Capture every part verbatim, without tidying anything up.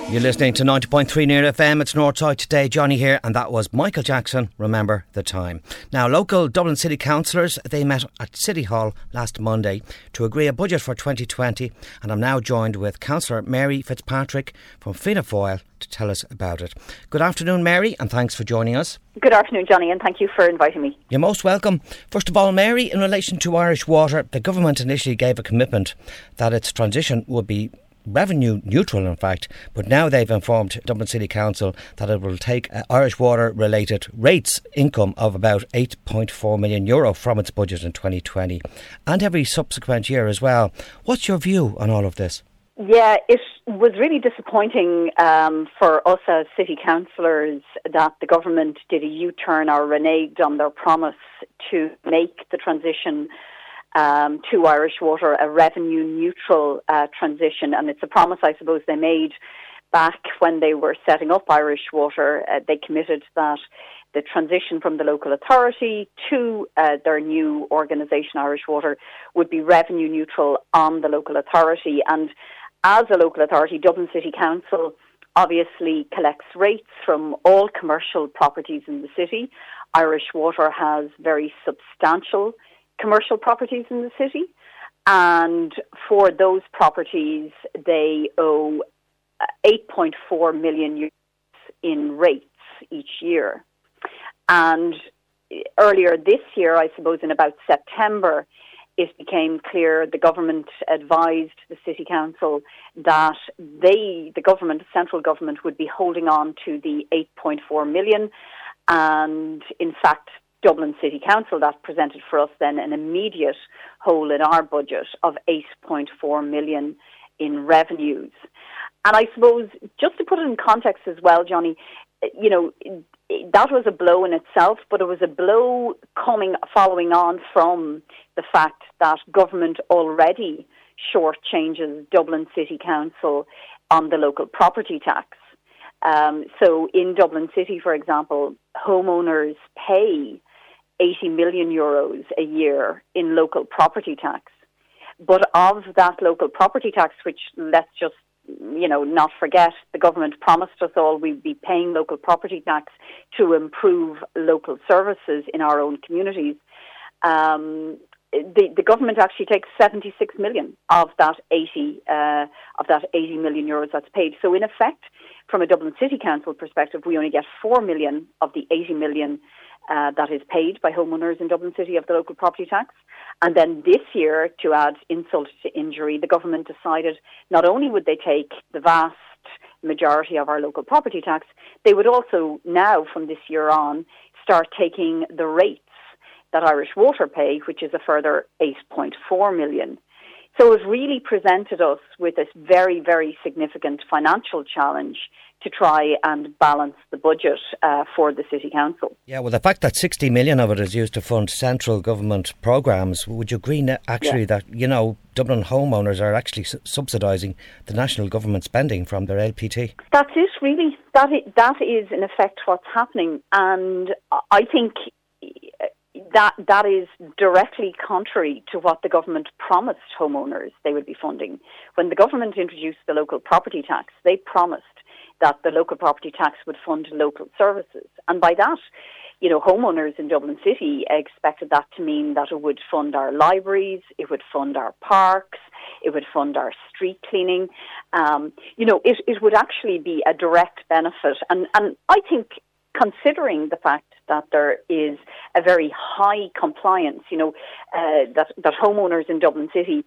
You're listening to ninety point three Near F M. It's Northside Today. Johnny here, and that was Michael Jackson, Remember the Time. Now, local Dublin City councillors, they met at City Hall last Monday to agree a budget for twenty twenty, and I'm now joined with Councillor Mary Fitzpatrick from Fianna Fáil to tell us about it. Good afternoon, Mary, and thanks for joining us. Good afternoon, Johnny, and thank you for inviting me. You're most welcome. First of all, Mary, in relation to Irish Water, the government initially gave a commitment that its transition would be revenue neutral, in fact, but now they've informed Dublin City Council that it will take uh, Irish Water related rates income of about eight point four million euro from its budget in twenty twenty and every subsequent year as well. What's your view on all of this? Yeah, it was really disappointing um, for us as city councillors that the government did a U-turn or reneged on their promise to make the transition Um, to Irish Water a revenue neutral uh, transition, and it's a promise I suppose they made back when they were setting up Irish Water. Uh, they committed that the transition from the local authority to uh, their new organisation Irish Water would be revenue neutral on the local authority, and as a local authority, Dublin City Council obviously collects rates from all commercial properties in the city. Irish Water has very substantial commercial properties in the city, and for those properties they owe eight point four million euros in rates each year. And earlier this year, I suppose in about September, it became clear the government advised the city council that they, the government, the central government, would be holding on to the eight point four million, and in fact Dublin City Council, that presented for us then an immediate hole in our budget of eight point four million in revenues. And I suppose, just to put it in context as well, Johnny, you know, that was a blow in itself, but it was a blow coming, following on from the fact that government already shortchanges Dublin City Council on the local property tax. Um, so in Dublin City, for example, homeowners pay eighty million euros a year in local property tax. But of that local property tax, which let's just, you know, not forget, the government promised us all we'd be paying local property tax to improve local services in our own communities. Um, the, the government actually takes seventy-six million of that eighty uh, of that eighty million euros that's paid. So in effect, from a Dublin City Council perspective, we only get four million of the eighty million uh, that is paid by homeowners in Dublin City of the local property tax. And then this year, to add insult to injury, the government decided not only would they take the vast majority of our local property tax, they would also now, from this year on, start taking the rates that Irish Water pay, which is a further eight point four million. So it really presented us with this very, very significant financial challenge to try and balance the budget uh, for the City Council. Yeah, well, the fact that sixty million of it is used to fund central government programmes, would you agree actually yeah. that, you know, Dublin homeowners are actually su- subsidising the national government spending from their L P T? That's it, really. That is, that is in effect what's happening. And I think that that is directly contrary to what the government promised homeowners they would be funding. When the government introduced the local property tax, they promised that the local property tax would fund local services. And by that, you know, homeowners in Dublin City expected that to mean that it would fund our libraries, it would fund our parks, it would fund our street cleaning. Um, you know, it, it would actually be a direct benefit. And, and I think, considering the fact that there is a very high compliance, you know, uh, that, that homeowners in Dublin City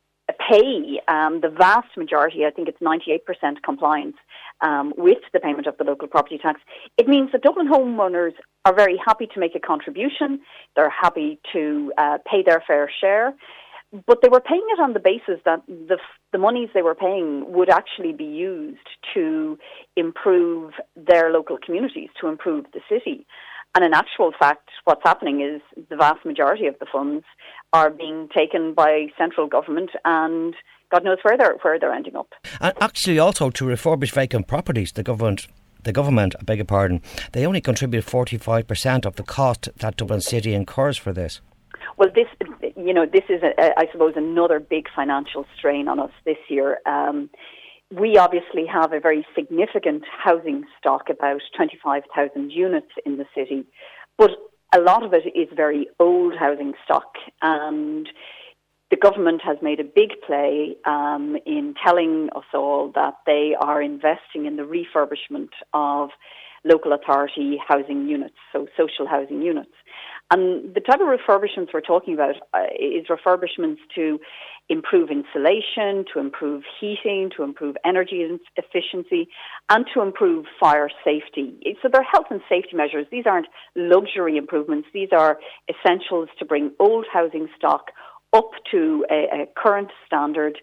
pay um, the vast majority, I think it's ninety-eight percent compliance um, with the payment of the local property tax, it means that Dublin homeowners are very happy to make a contribution, they're happy to uh, pay their fair share, but they were paying it on the basis that the, the monies they were paying would actually be used to improve their local communities, to improve the city. And in actual fact, what's happening is the vast majority of the funds are being taken by central government, and God knows where they're, where they're ending up. And actually also to refurbish vacant properties, the government, the government, I beg your pardon, they only contribute forty-five percent of the cost that Dublin City incurs for this. Well, this, you know, this is, a, I suppose, another big financial strain on us this year. Um, we obviously have a very significant housing stock, about twenty-five thousand units in the city, but a lot of it is very old housing stock, and the government has made a big play um, in telling us all that they are investing in the refurbishment of local authority housing units, so social housing units. And the type of refurbishments we're talking about uh, is refurbishments to improve insulation, to improve heating, to improve energy efficiency, and to improve fire safety. So they're health and safety measures. These aren't luxury improvements. These are essentials to bring old housing stock up to a, a current standard,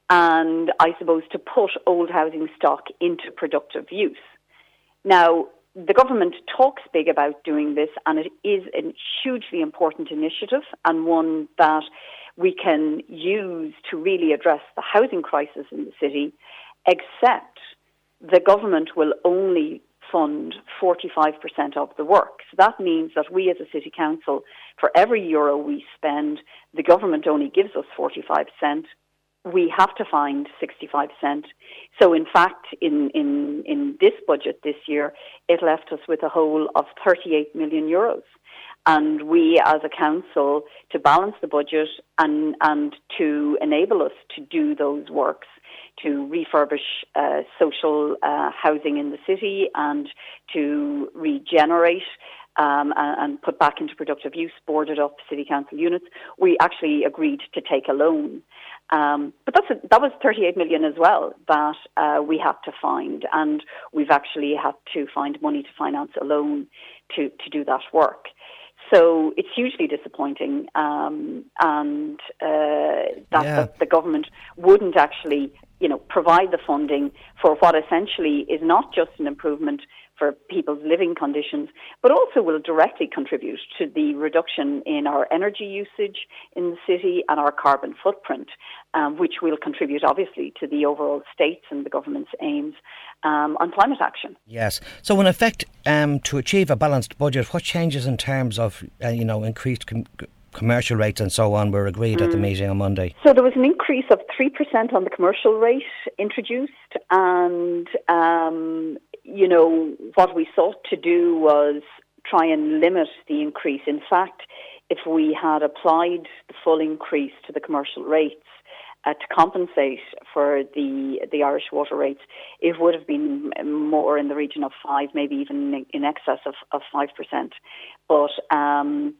and I suppose to put old housing stock into productive use. Now, the government talks big about doing this, and it is a hugely important initiative and one that we can use to really address the housing crisis in the city, except the government will only fund forty-five percent of the work. So that means that we as a city council, for every euro we spend, the government only gives us forty-five cents. We have to find sixty-five cents. So in fact, in, in, in this budget this year, it left us with a hole of thirty-eight million euros. And we as a council, to balance the budget and, and to enable us to do those works, to refurbish uh, social uh, housing in the city and to regenerate um, and, and put back into productive use boarded up city council units, we actually agreed to take a loan. Um, but that's a, that was thirty-eight million as well that uh, we had to find, and we've actually had to find money to finance a loan to, to do that work. So it's hugely disappointing, um, and uh, that, yeah. that the government wouldn't actually, you know, provide the funding for what essentially is not just an improvement for people's living conditions, but also will directly contribute to the reduction in our energy usage in the city and our carbon footprint, um, which will contribute obviously to the overall state's and the government's aims um, on climate action. Yes. So in effect, um, to achieve a balanced budget, what changes in terms of, uh, you know, increased com- commercial rates and so on were agreed mm. at the meeting on Monday? So there was an increase of three percent on the commercial rate introduced, and um, you know, what we sought to do was try and limit the increase. In fact, if we had applied the full increase to the commercial rates uh, to compensate for the the Irish water rates, it would have been more in the region of five, maybe even in excess of, of five percent. But um,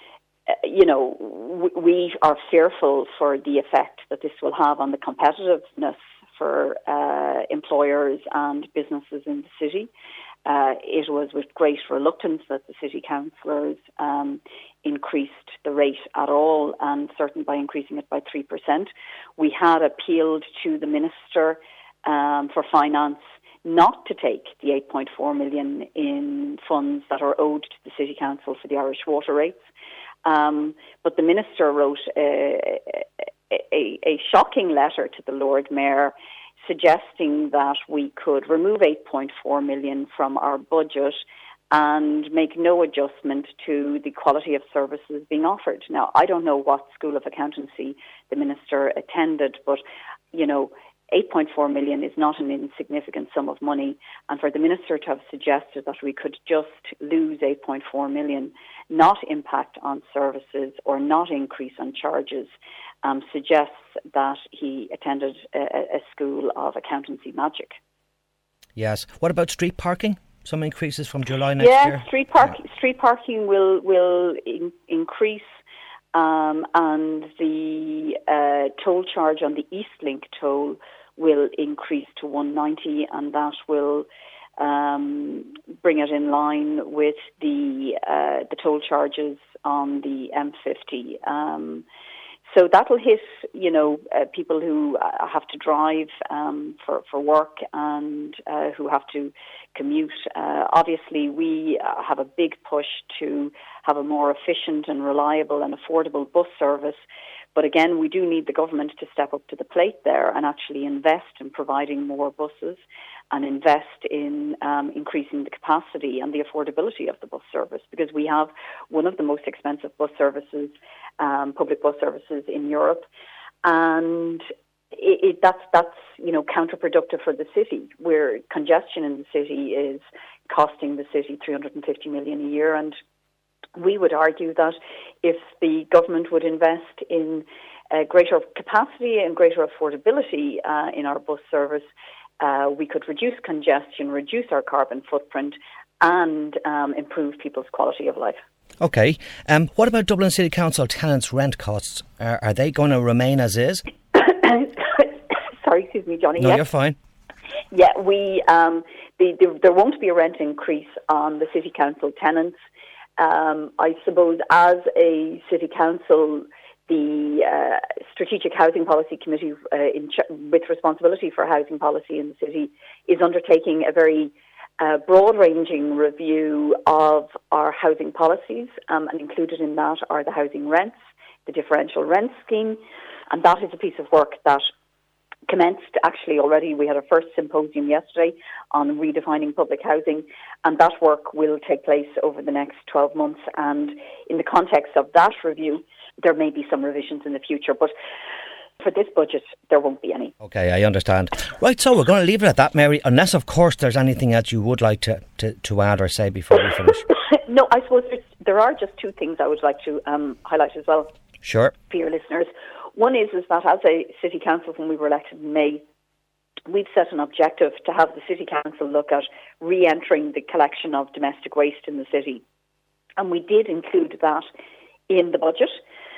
you know, we are fearful for the effect that this will have on the competitiveness for uh, employers and businesses in the city. Uh, it was with great reluctance that the city councillors um, increased the rate at all, and certainly by increasing it by three percent. We had appealed to the Minister um, for Finance not to take the eight point four million in funds that are owed to the City Council for the Irish water rates. Um, but the Minister wrote a, a, a shocking letter to the Lord Mayor suggesting that we could remove eight point four million from our budget and make no adjustment to the quality of services being offered. Now, I don't know what school of accountancy the Minister attended, but, you know, eight point four million is not an insignificant sum of money, and for the Minister to have suggested that we could just lose eight point four million, not impact on services or not increase on charges, um, suggests that he attended a, a school of accountancy magic. Yes. What about street parking? Some increases from July next yeah, year? Street park, yeah, street parking will, will in, increase. Um, and the uh, toll charge on the Eastlink toll will increase to one ninety, and that will um, bring it in line with the uh, the toll charges on the M fifty. Um, so that will hit, you know, uh, people who uh, have to drive um, for for work and uh, who have to commute. Uh, obviously, we uh, have a big push to have a more efficient and reliable and affordable bus service. But again, we do need the government to step up to the plate there and actually invest in providing more buses and invest in um, increasing the capacity and the affordability of the bus service, because we have one of the most expensive bus services, um, public bus services in Europe. And it, it, that's that's you know counterproductive for the city, where congestion in the city is costing the city three hundred fifty million a year, and we would argue that if the government would invest in uh, greater capacity and greater affordability uh, in our bus service, uh, we could reduce congestion, reduce our carbon footprint, and um, improve people's quality of life. OK. Um, what about Dublin City Council tenants' rent costs? Are, are they going to remain as is? Sorry, excuse me, Johnny. No, yes. You're fine. Yeah, we um, the, the, there won't be a rent increase on the City Council tenants. Um, I suppose as a City Council, the uh, Strategic Housing Policy Committee uh, in ch- with responsibility for housing policy in the city is undertaking a very uh, broad-ranging review of our housing policies, um, and included in that are the housing rents, the differential rent scheme, and that is a piece of work that commenced actually already. We had our first symposium yesterday on redefining public housing, and that work will take place over the next twelve months. And in the context of that review, there may be some revisions in the future, but for this budget, there won't be any. OK, I understand. Right, so we're going to leave it at that, Mary, unless, of course, there's anything else you would like to, to, to add or say before we finish. No, I suppose there are just two things I would like to um, highlight as well. Sure. For your listeners. One is, is that as a City Council, when we were elected in May, we've set an objective to have the City Council look at re-entering the collection of domestic waste in the city. And we did include that in the budget.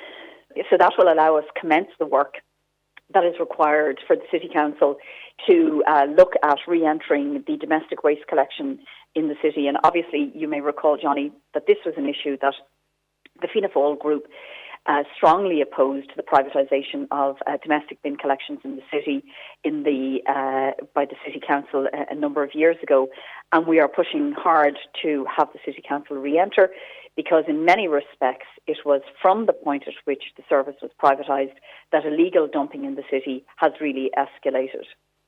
So that will allow us to commence the work that is required for the City Council to uh, look at re-entering the domestic waste collection in the city. And obviously, you may recall, Johnny, that this was an issue that the Fianna Fáil group Uh, strongly opposed the privatisation of uh, domestic bin collections in the city in the uh, by the City Council a, a number of years ago, and we are pushing hard to have the City Council re-enter, because in many respects it was from the point at which the service was privatised that illegal dumping in the city has really escalated.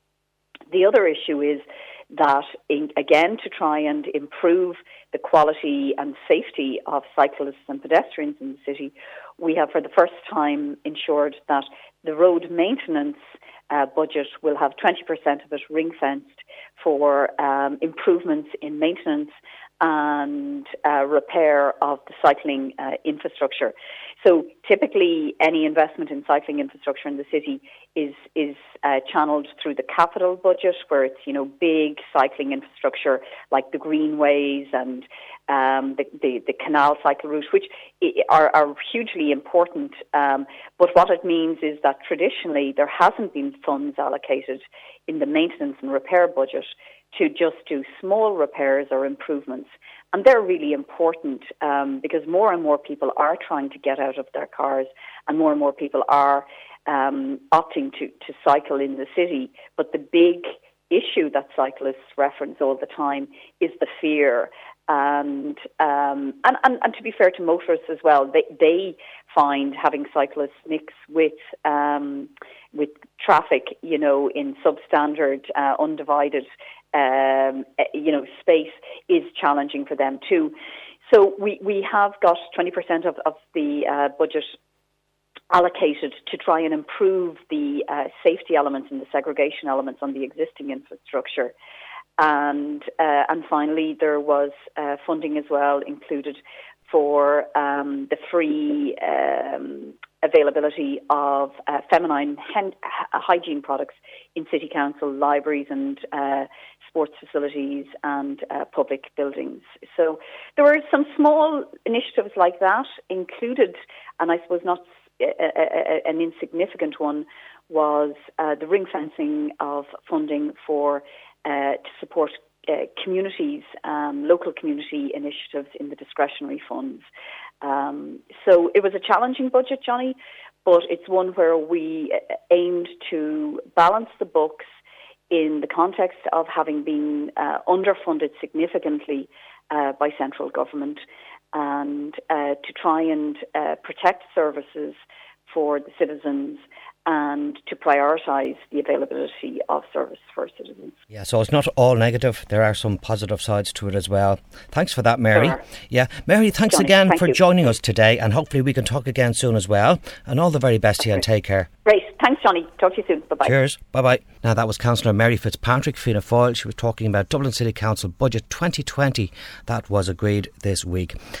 The other issue is that, in, again, to try and improve the quality and safety of cyclists and pedestrians in the city, we have for the first time ensured that the road maintenance uh, budget will have twenty percent of it ring-fenced for um, improvements in maintenance and uh, repair of the cycling uh, infrastructure. So typically any investment in cycling infrastructure in the city is is uh, channeled through the capital budget, where it's, you know, big cycling infrastructure like the greenways and um, the, the, the canal cycle route, which are, are hugely important. Um, but what it means is that traditionally there hasn't been funds allocated in the maintenance and repair budget to just do small repairs or improvements. And they're really important um, because more and more people are trying to get out of their cars, and more and more people are um, opting to, to cycle in the city. But the big issue that cyclists reference all the time is the fear. And, um, and, and, and to be fair to motorists as well, they, they find having cyclists mix with um, with traffic, you know, in substandard, uh, undivided Um, you know, space is challenging for them too. So we, we have got twenty percent of, of the uh, budget allocated to try and improve the uh, safety elements and the segregation elements on the existing infrastructure. And uh, and finally, there was uh, funding as well included for um, the free um, availability of uh, feminine hen- hygiene products in City Council libraries and uh, sports facilities and uh, public buildings. So there were some small initiatives like that included, and I suppose not a, a, a, an insignificant one was uh, the ring fencing of funding for uh, to support uh, communities, um, local community initiatives in the discretionary funds. Um, so it was a challenging budget, Johnny, but it's one where we aimed to balance the books in the context of having been uh, underfunded significantly uh, by central government, and uh, to try and uh, protect services for the citizens and to prioritise the availability of service for citizens. Yeah, so it's not all negative. There are some positive sides to it as well. Thanks for that, Mary. Sure. Yeah, Mary, thanks Johnny, again thank for you. joining us today, and hopefully we can talk again soon as well. And all the very best to you, and take care. Great. Thanks, Johnny. Talk to you soon. Bye-bye. Cheers. Bye-bye. Now, that was Councillor Mary Fitzpatrick, Fianna Fáil. She was talking about Dublin City Council Budget twenty twenty that was agreed this week.